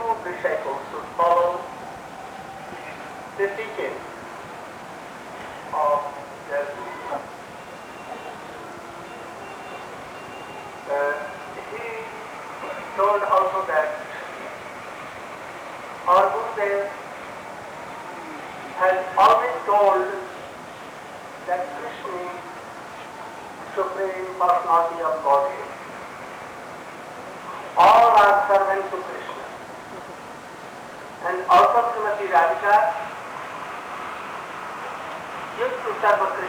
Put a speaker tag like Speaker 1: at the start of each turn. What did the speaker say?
Speaker 1: true disciple should follow the teaching of their Guru. He told also that our Gurudev has always told that Krishna is Supreme Personality of Godhead. All are servants to Krishna. And also Srimati Radhika used to serve Krishna.